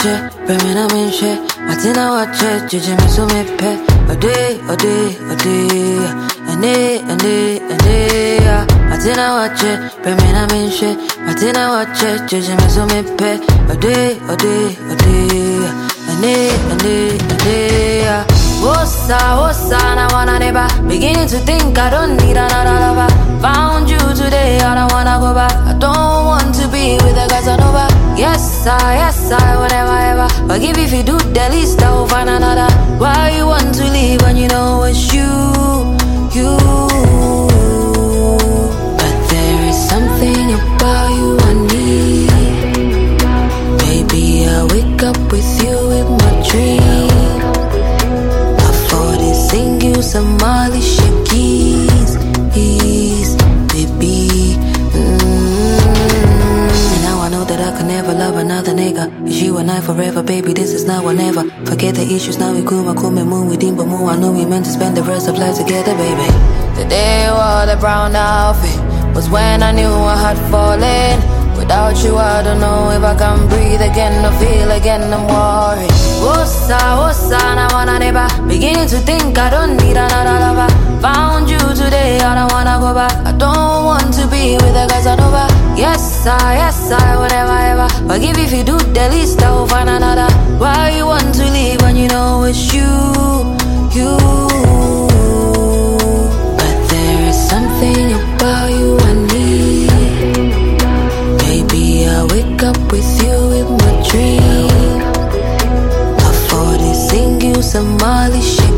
watch, Bremina Winche, Martina watch, Jiji Misso Mepe, a day, Martina watch, Bremina Winche, Martina watch, Jiji Misso Mepe, a day, Wosa, I wanna never beginning to think I don't need another lover. Found you today, I don't wanna go back. I don't want to be with a Casanova. Yes, I, whatever, ever. Forgive if you do the least, I'll find another. Why you want to leave when you know it's you? But there is something about you I need. Baby, I wake up with you in my dream. Sing you some Molly shakies, baby. And now I know that I can never love another nigga. It's you and I forever, baby, this is now or never. Forget the issues, now we cool, me moon with him, but more I know we meant to spend the rest of life together, baby. The day you wore the brown outfit was when I knew I had fallen. Without you, I don't know if I can breathe again or feel again, I'm worried. Wosa, I wanna never beginning to think I don't need another lover. Found you today, I don't wanna go back. I don't want to be with a Casanova. Yes, I, whatever, ever. Forgive if you do the least, I'll find another. Why you want to leave when you know it's you? But there is something about you I need. I wake up with you in my dream. I 40 sing you some Molly shit.